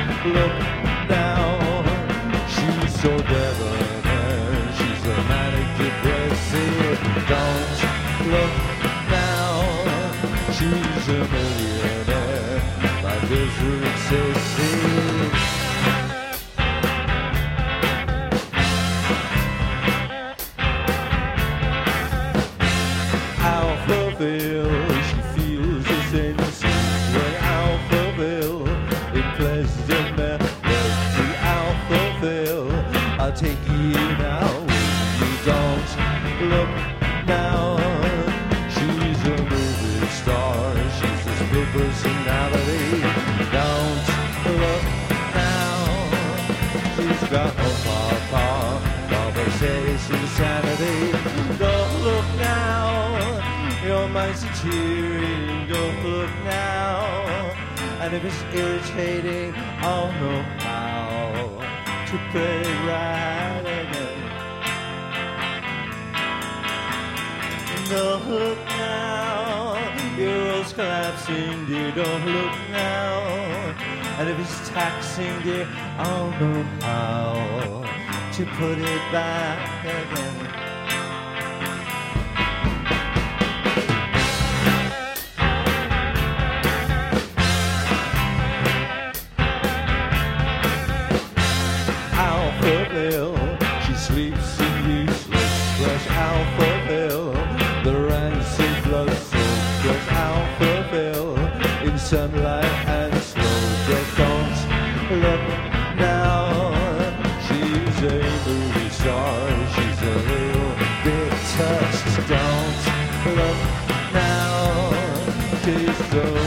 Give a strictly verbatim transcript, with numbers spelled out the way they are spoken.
look now. She's so debonair, she's a manic depressive. Don't look now, she's a millionaire. Life is excessive. Alphaville, she feels the senses when Alphaville in Pleasant Melody. Alphaville, I'll take you now. You don't look now. She's a movie star, she's a split personality. Don't look now. She's got no papa, conversation insanity. Don't look now. Your mind's a cheering, don't look now. And if it's irritating, I'll know how to play it right again. Don't look now, your road's collapsing, dear, don't look now. And if it's taxing, dear, I'll know how to put it back again. Alphaville, she sleeps in useless flesh. Alphaville, the rancid blood soaked dress. Alphaville, in sunlight and slow dress. Don't look now, she's a movie star, she's a little bit touched. Don't look now, she's so